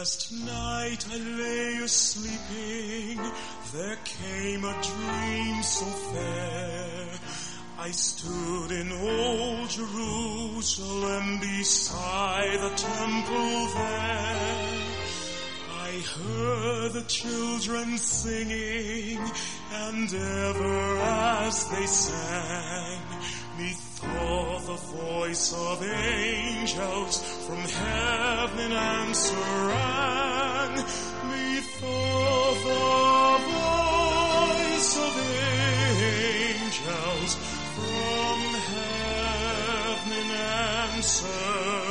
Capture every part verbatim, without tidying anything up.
Last night I lay a-sleeping, there came a dream so fair. I stood in old Jerusalem beside the temple there. I heard the children singing, and ever as they sang, methought the voice of angels from heaven answer rang. Methought the voice of angels from heaven answer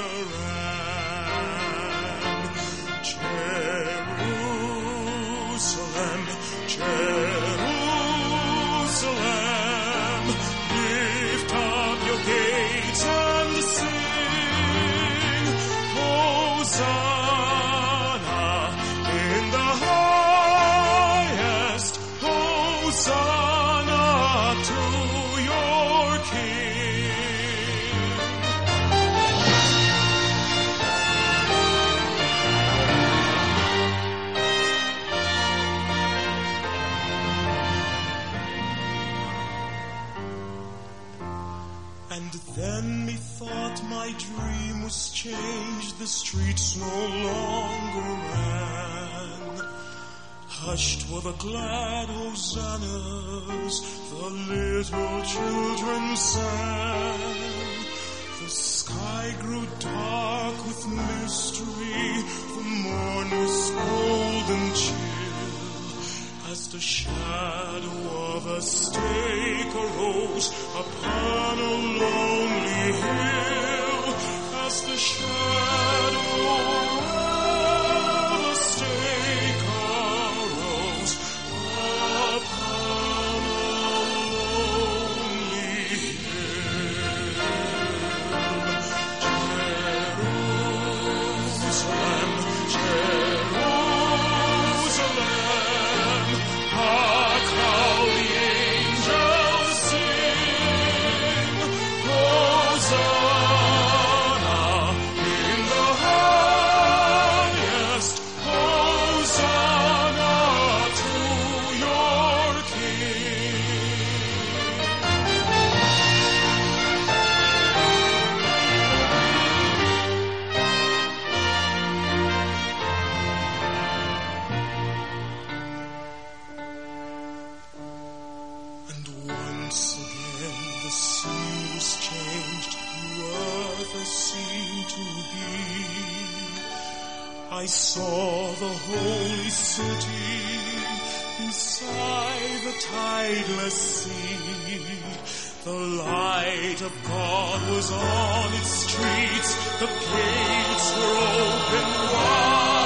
rang. Jerusalem, Jerusalem, lift up your gates and sing, Hosanna in the highest, Hosanna to your King. And then methought my dream was changed, the streets no longer rang. Hushed were the glad hosannas, the little children sang. The sky grew dark with mystery, the morn was cold and chill, as the shadow of a stake arose upon a lonely hill, as the shadow of a stake arose upon a lonely hill. Jerusalem, Jerusalem, hark how the angels sing, Hosanna in the highest, Hosanna to your King. And once again the sea was changed, the earth as seemed to be. I saw the holy city beside the tideless sea. The light of God was on its streets, the gates were open wide.